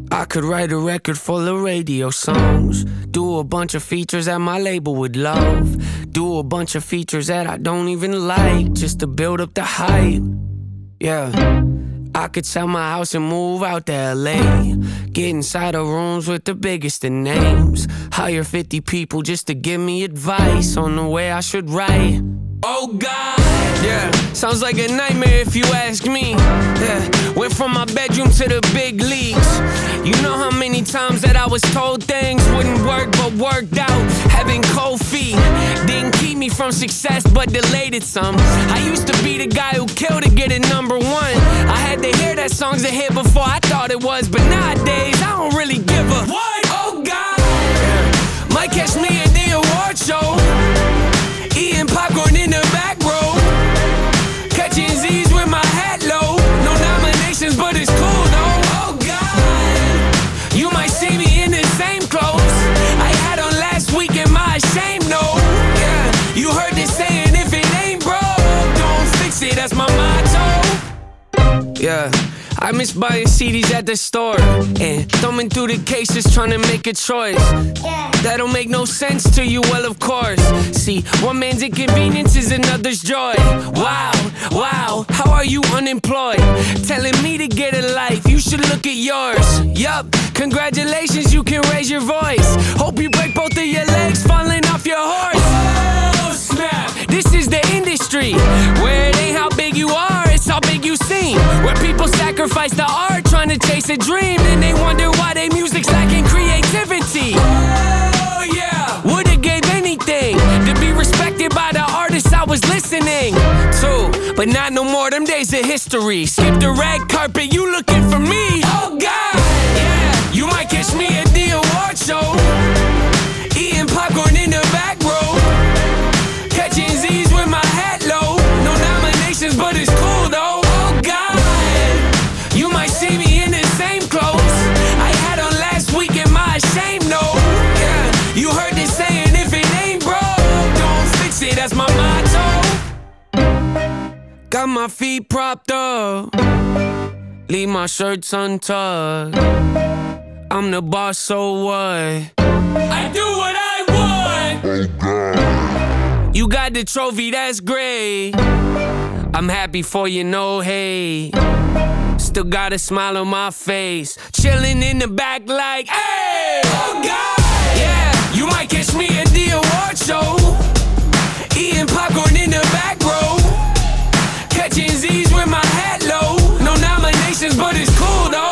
I could write a record full of radio songs, do a bunch of features that my label would love, do a bunch of features that I don't even like, just to build up the hype. Yeah, I could sell my house and move out to LA, get inside of rooms with the biggest of names, hire 50 people just to give me advice on the way I should write. Oh God, yeah, sounds like a nightmare if you ask me. Yeah, went from my bedroom to the big leagues. You know how many times that I was told things wouldn't work but worked out. Having cold feet didn't keep me from success but delayed it some. I used to be the guy who killed to get it #1. I had to hear that song's a hit before I thought it was, but nowadays I don't really give a what? Oh God, yeah. Might catch me at the award show, eating popcorn in the back row, catching Z's with my hat low. No nominations, but it's cool though. Oh God, you might see me in the same clothes I had on last week in my shame note. Yeah, you heard this saying, if it ain't broke, don't fix it. That's my motto. Yeah, I miss buying CDs at the store and thumbing through the cases trying to make a choice. That don't make no sense to you, well of course. See, one man's inconvenience is another's joy. Wow, wow, how are you unemployed? Telling me to get a life, you should look at yours. Yup, congratulations, you can raise your voice. Hope you break both of your legs falling off your horse. Oh snap, this is the industry where it ain't how big you are, it's how big you seem. Where people sacrifice the art trying to chase a dream, and they wonder why their music's lacking creativity. Oh yeah, would've gave anything to be respected by the artists I was listening to, but not no more, them days of history. Skip the red carpet, you looking for me. Oh God, yeah, you might catch me at the award show, eating popcorn in the back row, catching Z's with my hat low. No nominations, but it's cool though. Oh God, you might see me in the same clothes I had on last week in my shame note. Yeah, you heard this saying, if it ain't broke, don't fix it. That's my motto. Got my feet propped up, leave my shirts untucked. I'm the boss, so what? I do what I want. Oh God, you got the trophy, that's great. I'm happy for you, no hate. Still got a smile on my face, chilling in the back like, hey! Oh God, yeah, you might catch me at the award show, eating popcorn in the back row, catching Z's with my hat low. No nominations, but it's cool though.